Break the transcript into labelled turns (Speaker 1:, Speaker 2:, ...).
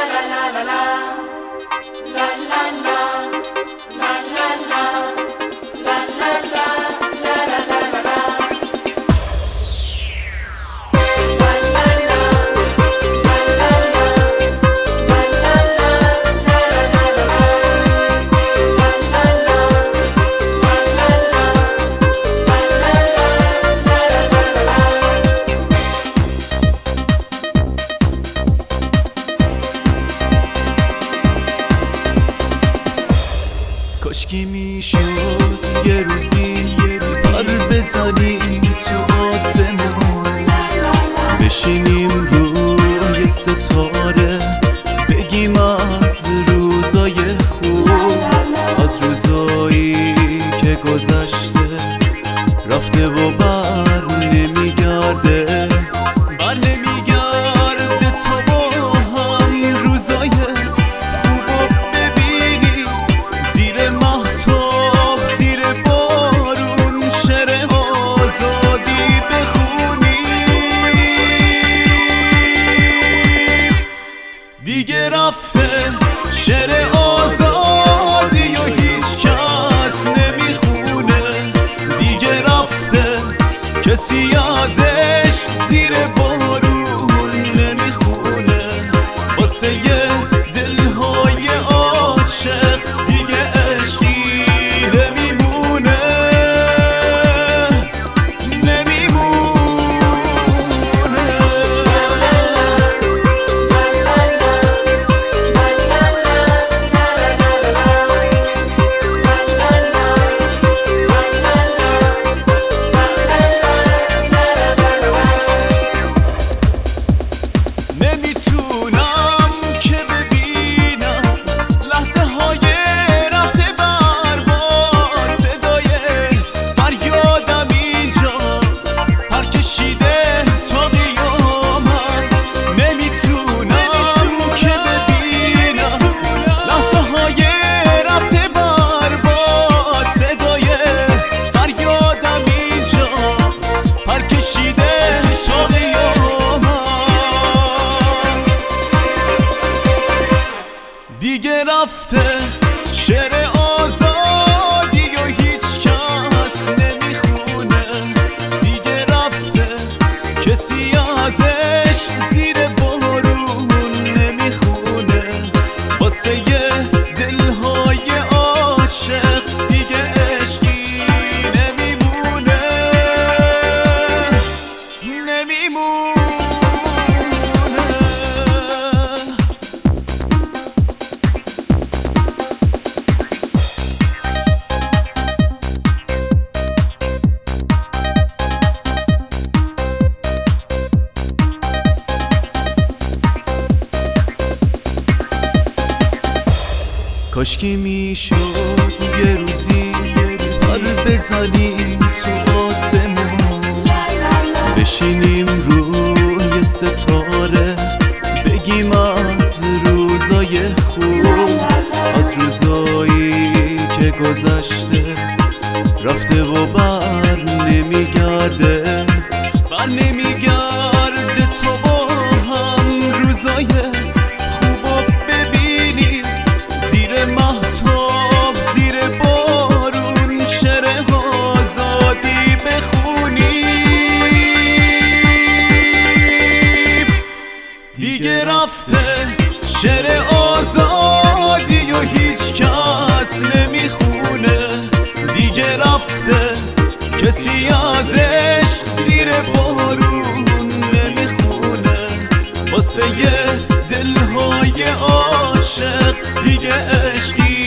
Speaker 1: کاشکی میشد یه روزی پر بزنیم تو آسمون، بشینیم روی ستاره بگیم از روزای خوب، از روزایی که گذشته رفته و بر نمیگرده تا با هم روزای خوبو ببینی زیر مهتاب زیر بارون شعر آزادی بخونی. دیگه رفته شعر آزادی و هیچ کس نمیخونه، دیگه رفته کسی ازش زیر بارون نمیخونه، واسه یه دلهای عاشق دیگه عشقی نمیمونه. نمیتونم که ببینم لحظه های رفته برباد، صدای فریادم اینجا پر کشیده تا قیامت. نمیتونم که ببینم لحظه های رفته برباد، صدای فریادم اینجا پر کشیده تا قیامت. دیگه رفته شعر آزادی و هیچ کس نمیخونه، دیگه رفته کسی ازش زیر بارون نمیخونه، واسه یه دلهای عاشق دیگه عشقی نمیمونه. کاشکی میشد یه روزی پر بزنیم تو آسمون، بشینیم روی ستاره بگیم از روزای خوب، از روزایی که گذشته رفته و بر نمیگرده تا با هم روزای خوبو ببینی زیر مهتاب زیر بارون شعر آزادی بخونی. دیگه رفته شعر آزادی و هیچ کس نمیخونه، دیگه رفته کسی ازش زیر بارون نمیخونه، واسه یه دلهای عاشق دیگه عشقی